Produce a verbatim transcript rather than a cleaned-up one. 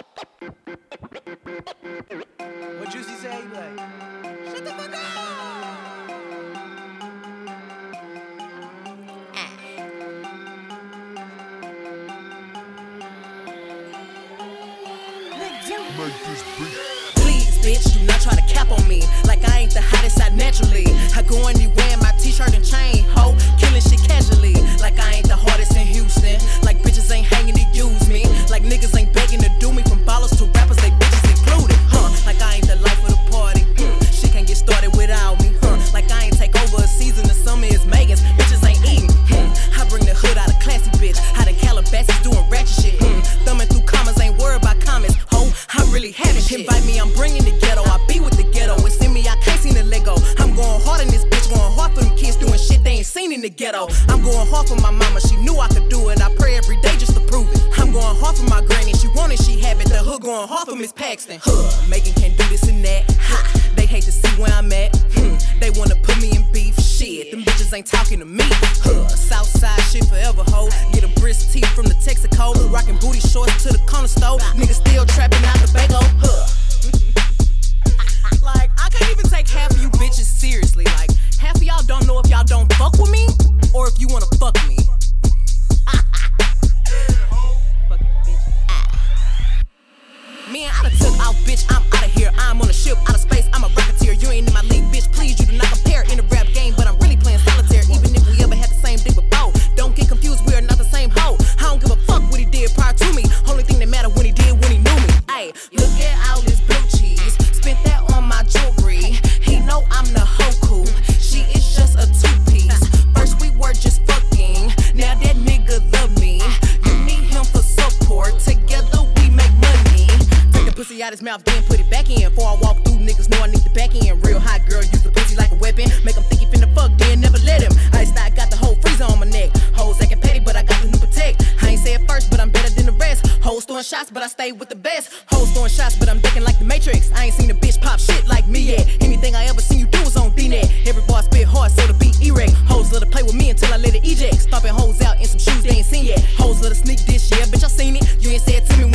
What Juicy say? He like, shut the fuck up! Please, bitch, do not try to cap on me. Like I ain't the hottest out naturally. I go anywhere in my t-shirt and chain, ho, killing shit casually. Like I ain't the hardest in Houston. Like bitches ain't hanging to use me. Like niggas ain't begging to do me. From ballers to rappers, they bitches included, huh? Like I ain't the life of the party. Hmm. Shit can't get started without me, huh? Like I ain't take over a season. The summer is Megan's. Bitches ain't eating. Hmm. I bring the hood out of classy, bitch. Out in Calabasas doing ratchet shit. Hmm. Thumbing through commas, ain't worried about comments, ho. I really have it. Invite me, I'm bringing the ghetto. I be with the ghetto. It's in me, I can't see the Lego. I'm going hard in this bitch, going hard for them kids doing shit they ain't seen in the ghetto. I'm going hard for my mama, she knew I could do it. I pray every day just to prove it. I'm going hard for my granny, she wanted, she have it. The hood going hard for Miss Paxton. Huh, Megan can't do this and that. Ha, they hate to see where I'm at. Hmm, they wanna put me in beef. Shit, them bitches ain't talking to me. Huh, Southside shit forever, ho. Get a brisk tee from the Texaco. Rockin' booty shorts to the corner store. Niggas still trapping out the bago. Huh. Like, I can't even take half of you bitches seriously. Like, half of y'all don't know if y'all don't fuck with me or if you wanna fuck me. Man, I done took off, bitch, I'm outta here. I'm on a ship, out of space, I'm a rocketeer. You ain't in my league, bitch, please, you do not compare. In the rap game, but I'm really playing solitaire. Even if we ever had the same dick before. Don't get confused, we are not the same hoe. I don't give a fuck what he did prior to me. Only thing that matter when he did when he knew me. Ayy, look at all this blue cheese. Spent that on my jewelry. He know I'm the Hoku. She is just a two-piece. First we were just fucking. Now that nigga love me. You need him for support. Together we make money. Take the pussy out his mouth, then put it back in. Before I walk through, niggas know I need the back end. Real hot girl, use the pussy like a weapon. Make him think he finna fuck, then never let him. I start got the whole freezer on my neck. Hoes acting petty, but I got the new protect. I ain't say it first, but I'm better than the rest. Hoes throwing shots, but I stay with the best. Hoes throwing shots, but I'm ducking like the Matrix. I ain't seen a bitch pop shit like me yet. Anything I ever seen you do was on D-Net. Every bar spit hard, so the beat erect. Hoes love to play with me until I let it eject. Stomping hoes out in some shoes they ain't seen yet. Hoes love to sneak this, yeah, bitch, I seen it. You ain't say it to me